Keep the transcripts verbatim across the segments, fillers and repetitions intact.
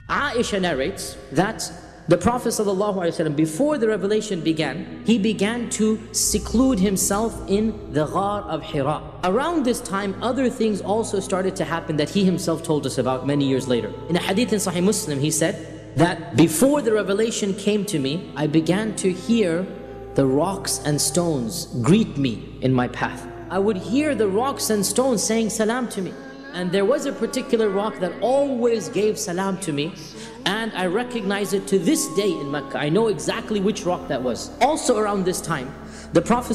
Aisha narrates that the Prophet ﷺ, before the revelation began, he began to seclude himself in the Ghar of Hira. Around this time, other things also started to happen that he himself told us about many years later. In a hadith in Sahih Muslim, he said that before the revelation came to me, I began to hear the rocks and stones greet me in my path. I would hear the rocks and stones saying salam to me. And there was a particular rock that always gave salam to me, and I recognize it to this day in Mecca. I know exactly which rock that was. Also around this time, the Prophet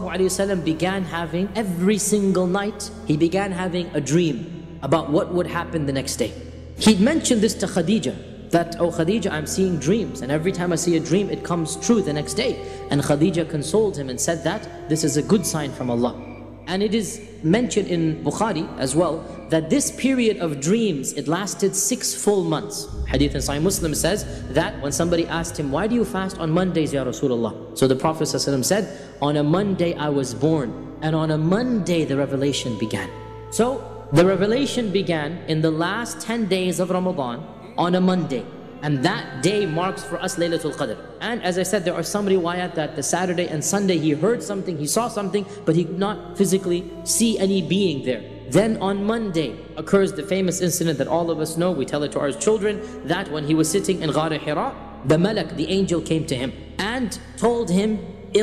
ﷺ began having, every single night, he began having a dream about what would happen the next day. He'd mentioned this to Khadija, that, oh Khadija, I'm seeing dreams, and every time I see a dream, it comes true the next day. And Khadija consoled him and said that this is a good sign from Allah. And it is mentioned in Bukhari as well, that this period of dreams, it lasted six full months. Hadith in Sahih Muslim says that when somebody asked him, why do you fast on Mondays, Ya Rasulullah? So the Prophet ﷺ said, on a Monday I was born, and on a Monday the revelation began. So the revelation began in the last ten days of Ramadan on a Monday. And that day marks for us Laylatul Qadr. And as I said, there are some riwayat that the Saturday and Sunday he heard something, he saw something, but he could not physically see any being there. Then on Monday occurs the famous incident that all of us know, we tell it to our children, that when he was sitting in Ghar Hira, the Malak, the angel, came to him and told him,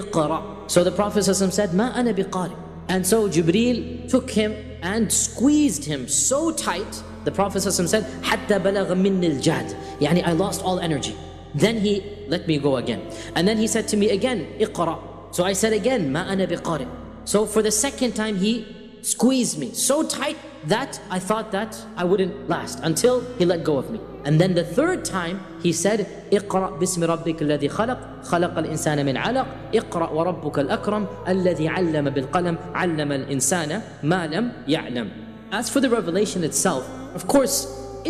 Iqra. So the Prophet ﷺ said, Ma ana biqari. And so Jibreel took him and squeezed him so tight. The Prophet ﷺ said, Hatta balagha minni al-jad. Yani I lost all energy. Then he let me go again. And then he said to me again, Iqra. So I said again, Ma ana biqari. So for the second time he squeezed me so tight that I thought that I wouldn't last until he let go of me. And then the third time he said, Iqra bismi rabbika alladhi khalaq, khalaqa al-insana min alaq, Iqra wa rabbuka al-akram, alladhi allama bil-qalam, allama al-insana ma lam ya'lam. As for the revelation itself, of course,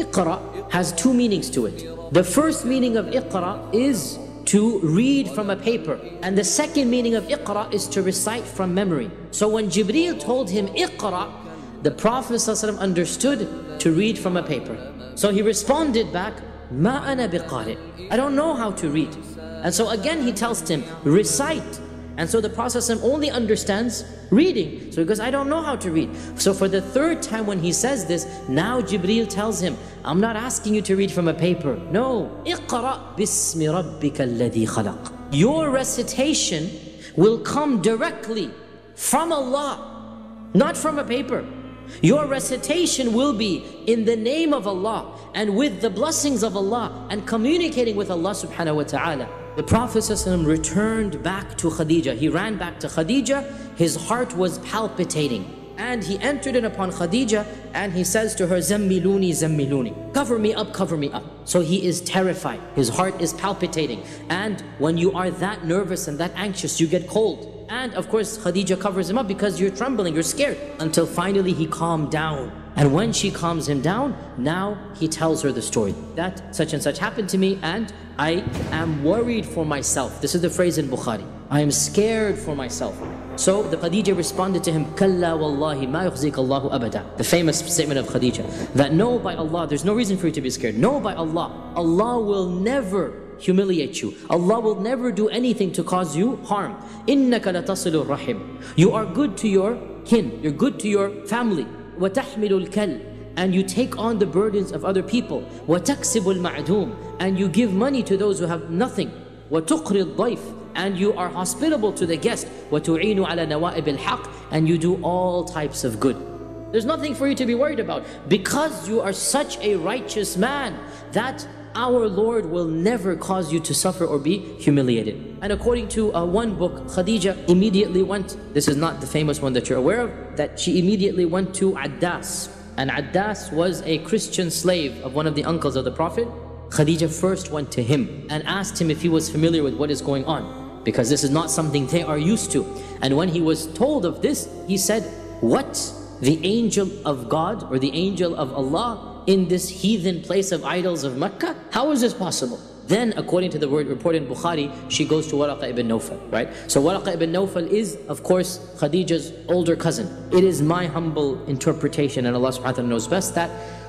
Iqra has two meanings to it. The first meaning of Iqra is to read from a paper. And the second meaning of Iqra is to recite from memory. So when Jibreel told him Iqra, the Prophet ﷺ understood to read from a paper. So he responded back, Ma ana biqari. I don't know how to read. And so again he tells him, recite. And so the Prophet ﷺ only understands reading. So he goes, I don't know how to read. So for the third time when he says this, now Jibreel tells him, I'm not asking you to read from a paper. No. Iqra bismi rabbika alladhi khalaq. Your recitation will come directly from Allah, not from a paper. Your recitation will be in the name of Allah and with the blessings of Allah and communicating with Allah subhanahu wa ta'ala. The Prophet ﷺ returned back to Khadija. He ran back to Khadija. His heart was palpitating. And he entered in upon Khadija and he says to her, Zammiluni, Zammiluni. Cover me up, cover me up. So he is terrified. His heart is palpitating. And when you are that nervous and that anxious, you get cold. And of course, Khadija covers him up because you're trembling, you're scared. Until finally he calmed down. And when she calms him down, now he tells her the story. That such and such happened to me and I am worried for myself. This is the phrase in Bukhari. I am scared for myself. So the Khadija responded to him, Kalla wallahi ma yukhzika Allahu abada. The famous statement of Khadija. That no, by Allah, there's no reason for you to be scared. No, by Allah, Allah will never humiliate you. Allah will never do anything to cause you harm. Innaka latasilu rahim. You are good to your kin. You're good to your family. وَتَحْمِلُ الْكَلِّ. And you take on the burdens of other people. وَتَكْسِبُ الْمَعْدُومِ. And you give money to those who have nothing. وَتُقْرِ الضَّيْفِ. And you are hospitable to the guest. وَتُعِينُ عَلَى نَوَائِبِ الْحَقِّ. And you do all types of good. There's nothing for you to be worried about because you are such a righteous man that our Lord will never cause you to suffer or be humiliated. And according to uh, one book, Khadija immediately went, this is not the famous one that you're aware of, that she immediately went to Addas. And Addas was a Christian slave of one of the uncles of the Prophet. Khadija first went to him and asked him if he was familiar with what is going on, because this is not something they are used to. And when he was told of this, he said, what? The angel of God or the angel of Allah in this heathen place of idols of Mecca? How is this possible? Then, according to the word reported in Bukhari, she goes to Waraqa ibn Nawfal, right? So Waraqa ibn Nawfal is, of course, Khadija's older cousin. It is my humble interpretation, and Allah subhanahu wa ta'ala knows best, that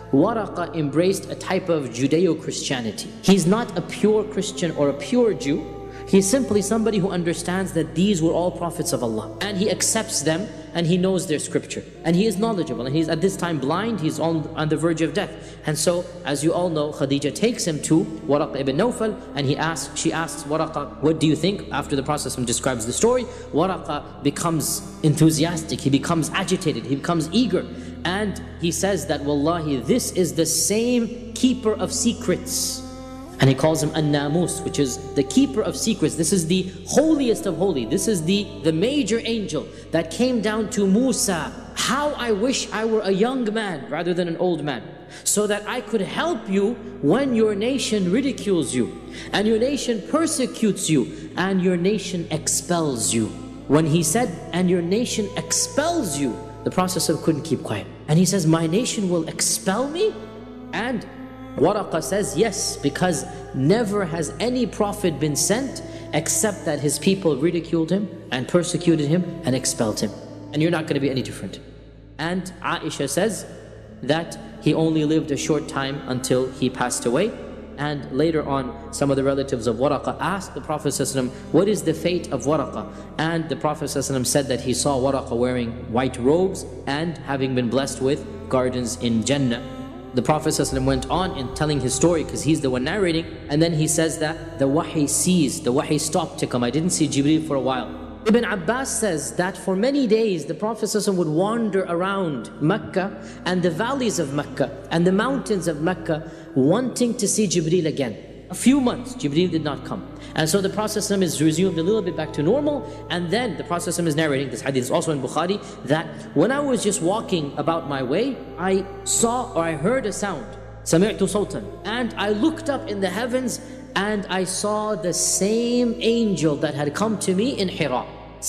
Waraqa embraced a type of Judeo-Christianity. He's not a pure Christian or a pure Jew. He's simply somebody who understands that these were all prophets of Allah. And he accepts them and he knows their scripture. And he is knowledgeable. And he's at this time blind. He's on, on the verge of death. And so, as you all know, Khadija takes him to Waraqa ibn Nawfal and he asks, she asks Waraqa, what do you think? After the Prophet describes the story, Waraqa becomes enthusiastic. He becomes agitated. He becomes eager. And he says that, Wallahi, this is the same keeper of secrets. And he calls him An-Namus, which is the keeper of secrets. This is the holiest of holy. This is the, the major angel that came down to Musa. How I wish I were a young man rather than an old man, so that I could help you when your nation ridicules you, and your nation persecutes you, and your nation expels you. When he said, and your nation expels you, the Prophet couldn't keep quiet. And he says, my nation will expel me? And Waraqa says, yes, because never has any prophet been sent except that his people ridiculed him and persecuted him and expelled him. And you're not going to be any different. And Aisha says that he only lived a short time until he passed away. And later on, some of the relatives of Waraqa asked the Prophet ﷺ, what is the fate of Waraqa? And the Prophet ﷺ said that he saw Waraqa wearing white robes and having been blessed with gardens in Jannah. The Prophet ﷺ went on in telling his story because he's the one narrating, and then he says that the wahi ceased, the wahi stopped to come. I didn't see Jibreel for a while. Ibn Abbas says that for many days the Prophet ﷺ would wander around Mecca and the valleys of Mecca and the mountains of Mecca wanting to see Jibreel again. A few months, Jibreel did not come. And so the Prophet ﷺ is resumed a little bit back to normal, and then the Prophet ﷺ is narrating, this hadith is also in Bukhari, that when I was just walking about my way, I saw or I heard a sound, سَمِعْتُ صَوْتًا, and I looked up in the heavens and I saw the same angel that had come to me in Hira,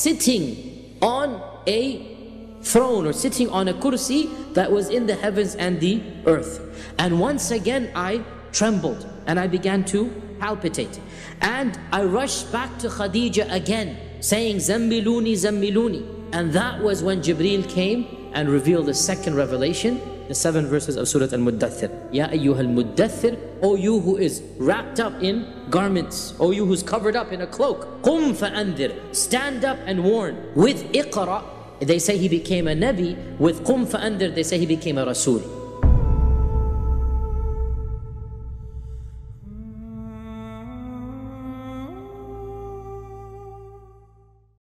sitting on a throne or sitting on a kursi that was in the heavens and the earth. And once again I trembled and I began to palpitate. And I rushed back to Khadija again, saying, Zammiluni, Zammiluni. And that was when Jibreel came and revealed the second revelation, the seven verses of Surah Al-Muddathir. Ya ayyuhal muddathir, O you who is wrapped up in garments, O you who's covered up in a cloak. Qum fa'andir, stand up and warn. With Iqra, they say he became a Nabi. With Qum fa'andir, they say he became a Rasul.